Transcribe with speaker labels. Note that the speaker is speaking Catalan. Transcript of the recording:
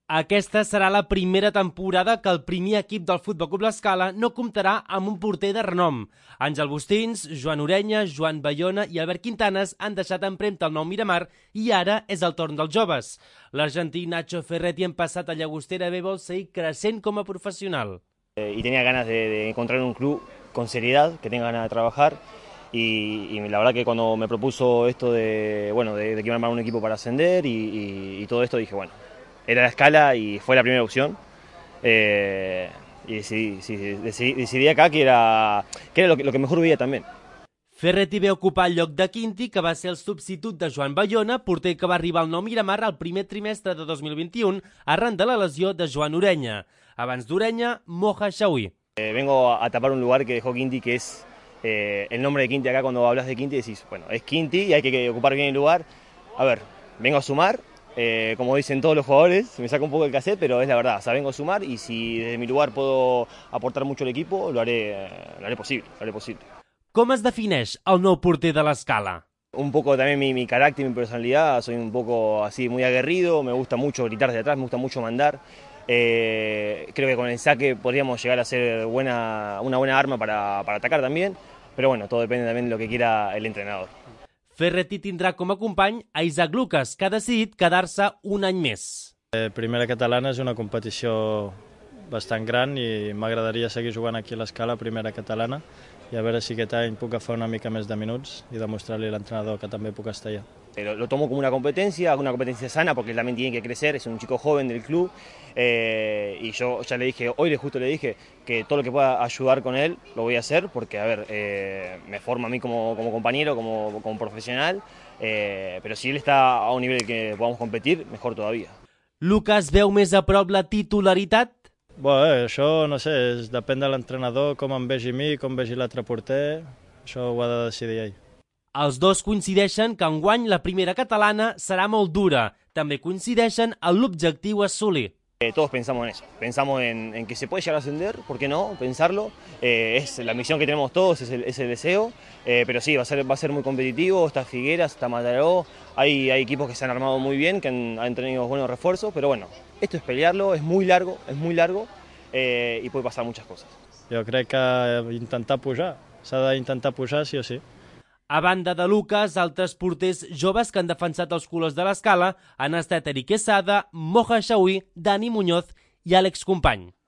Speaker 1: Aquesta serà la primera temporada que el primer equip del Futbol Club L'Escala no comptarà amb un porter de renom. Àngel Bustins, Joan Orenya, Joan Bayona i Albert Quintanes han deixat empremta el nou Miramar i ara és el torn dels joves. L'argentí Nacho Ferretti, en passat a Llagostera B, vol seguir creixent com a professional.
Speaker 2: Y tenía ganas de encontrar un club con seriedad, que tenga ganas de trabajar. Y la verdad que cuando me propuso esto de que iba a armar un equipo para ascender y todo esto, dije, bueno, era la Escala y fue la primera opción. Y decidí acá que era lo que mejor veía también.
Speaker 1: Ferretti ve ocupar el lloc de Quinti, que va ser el substitut de Joan Bayona, porter que va arribar al nou Miramar al primer trimestre de 2021 arran de la lesió de Joan Orenya. Abans d'Orenya, Moja Xaui.
Speaker 2: Vengo a tapar un lugar que dejó Quinti, que es el nombre de Quinti. Acá cuando hablas de Quinti decís, bueno, es Quinti y hay que ocupar bien el lugar. A ver, vengo a sumar, como dicen todos los jugadores, me saca un poco el cassette, pero es la verdad, o sea, vengo a sumar y si desde mi lugar puedo aportar mucho al equipo, lo haré posible.
Speaker 1: Com es defineix el nou porter de l'Escala?
Speaker 2: Un poco también mi carácter, mi personalidad, soy un poco así muy aguerrido, me gusta mucho gritar de atrás, me gusta mucho mandar. Creo que con el saque podríamos llegar a ser una buena arma para atacar también, pero bueno, todo depende también de lo que quiera el entrenador.
Speaker 1: Ferretti tindrà com a company a Isaac Lucas, que ha decidit quedar-se un any més.
Speaker 3: Primera catalana és una competició bastant gran i m'agradaria seguir jugant aquí a l'Escala, primera catalana, i a veure si aquest any puc agafar una mica més de minuts i demostrar-li a l'entrenador que també puc estar allà.
Speaker 2: Lo tomo como una competencia sana, porque él también tiene que crecer, es un chico joven del club, y yo ya le dije, hoy justo le dije que todo lo que pueda ayudar con él lo voy a hacer, porque a ver, me forma a mí como compañero, como profesional, pero si él está a un nivel que podamos competir, mejor todavía.
Speaker 1: Lucas veu més a prop la titularitat?
Speaker 3: Bé, això no sé, depèn de l'entrenador, com em vegi a mi, com vegi l'altre porter, això ho ha de decidir ell.
Speaker 1: Els dos coincideixen que enguany la primera catalana serà molt dura. També coincideixen en l'objectiu a assolir.
Speaker 2: Todos pensamos en eso, pensamos en que se puede llegar a ascender, ¿por qué no? Pensarlo, es la misión que tenemos todos, es el deseo, pero sí, va a ser muy competitivo, está Figueras, está Mataró, hay equipos que se han armado muy bien, que han tenido buenos refuerzos, pero bueno, esto es pelearlo, es muy largo y puede pasar muchas cosas.
Speaker 3: Jo crec que intentar pujar, s'ha d'intentar pujar sí o sí.
Speaker 1: A banda de Lucas, altres porters joves que han defensat els colors de l'Escala han estat Eric Quesada, Moja Xaui, Dani Muñoz i Àlex Company.